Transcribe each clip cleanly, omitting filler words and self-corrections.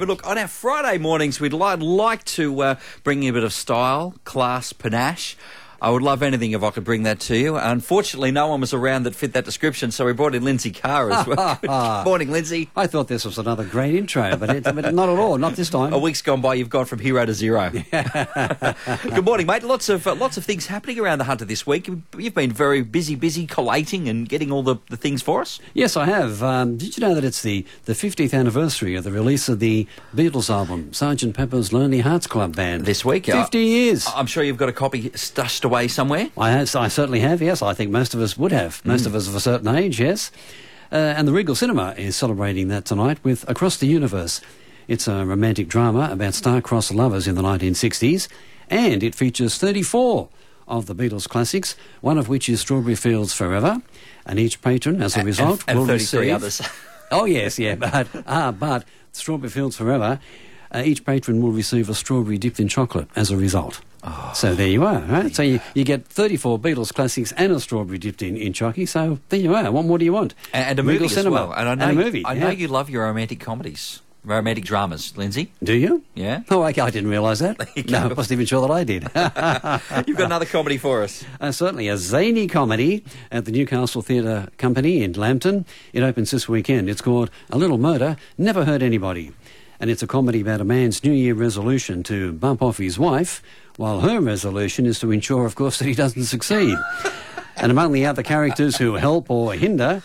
But look, on our Friday mornings, we'd like to bring you a bit of style, class, panache. I would love anything if I could bring that to you. Unfortunately, no one was around that fit that description, so we brought in Lindsay Carr as well. Good morning, Lindsay. I thought this was another great intro, but not at all, not this time. A week's gone by, you've gone from hero to zero. Good morning, mate. Lots of things happening around the Hunter this week. You've been very busy collating and getting all the things for us. Yes, I have. Did you know that it's the 50th anniversary of the release of the Beatles album, Sgt. Pepper's Lonely Hearts Club Band? This week? 50 years. I'm sure you've got a copy stashed away somewhere. I certainly have, yes. I think most of us would have. Most of us of a certain age, yes. And the Regal Cinema is celebrating that tonight with Across the Universe. It's a romantic drama about star-crossed lovers in the 1960s, and it features 34 of the Beatles classics, one of which is Strawberry Fields Forever, and each patron, as a result, will 33 receive... others. Oh, yes, yeah, but Strawberry Fields Forever, each patron will receive a strawberry dipped in chocolate as a result. Oh, so there you are, right? So you get 34 Beatles classics and a strawberry dipped in chocky, so there you are. What more do you want? And a movie as well. And I know you love your romantic comedies. Romantic dramas, Lindsay. Do you? Yeah. Oh, I didn't realise that. No, I wasn't even sure that I did. You've got another comedy for us. Certainly, a zany comedy at the Newcastle Theatre Company in Lambton. It opens this weekend. It's called A Little Murder Never Hurt Anybody. And it's a comedy about a man's New Year resolution to bump off his wife, while her resolution is to ensure, of course, that he doesn't succeed. And among the other characters who help or hinder,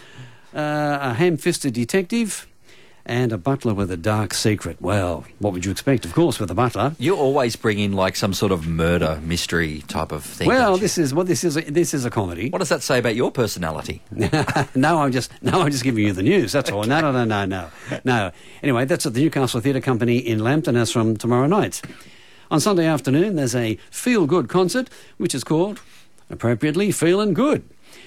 a ham-fisted detective and a butler with a dark secret. Well, what would you expect, of course, with a butler? You always bring in like some sort of murder mystery type of thing. Well, this is a comedy. What does that say about your personality? No, I'm just giving you the news. That's all. No. Anyway, that's at the Newcastle Theatre Company in Lambton. That's from tomorrow night. On Sunday afternoon, there's a feel-good concert, which is called, appropriately, Feelin' Good.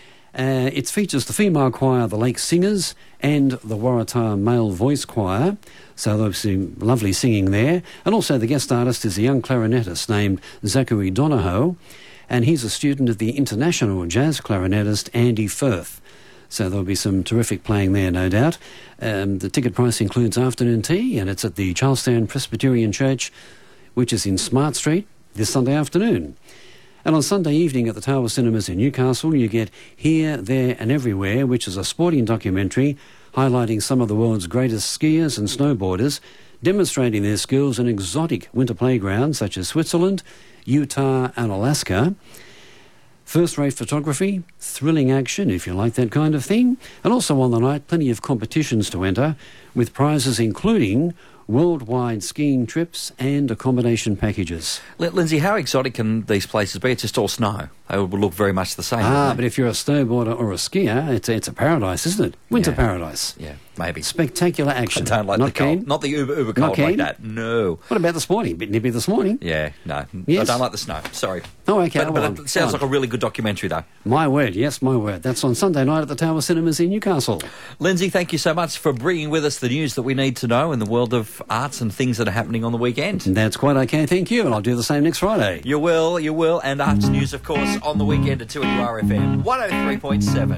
It features the female choir, the Lake Singers, and the Waratah male voice choir. So there's some lovely singing there. And also the guest artist is a young clarinetist named Zachary Donahoe, and he's a student of the international jazz clarinetist Andy Firth. So there'll be some terrific playing there, no doubt. The ticket price includes afternoon tea, and it's at the Charlestown Presbyterian Church, which is in Smart Street, this Sunday afternoon. And on Sunday evening at the Tower Cinemas in Newcastle, you get Here, There and Everywhere, which is a sporting documentary highlighting some of the world's greatest skiers and snowboarders, demonstrating their skills in exotic winter playgrounds such as Switzerland, Utah and Alaska. First-rate photography, thrilling action if you like that kind of thing, and also on the night plenty of competitions to enter, with prizes including worldwide skiing trips and accommodation packages. Lindsay, how exotic can these places be? It's just all snow. They will look very much the same. But if you're a snowboarder or a skier, it's a paradise, isn't it? Winter paradise. Yeah, maybe. Spectacular action. I don't like the cold. Not the uber cold like that. No. What about this morning? A bit nippy this morning. Yeah, no. Yes. I don't like the snow. Sorry. Oh, okay. But it sounds like a really good documentary, though. My word, yes, my word. That's on Sunday night at the Tower Cinemas in Newcastle. Lindsay, thank you so much for bringing with us the news that we need to know in the world of arts and things that are happening on the weekend. That's quite okay, thank you, and I'll do the same next Friday. You will, and arts news, of course, on the weekend at 2 RFM 103.7.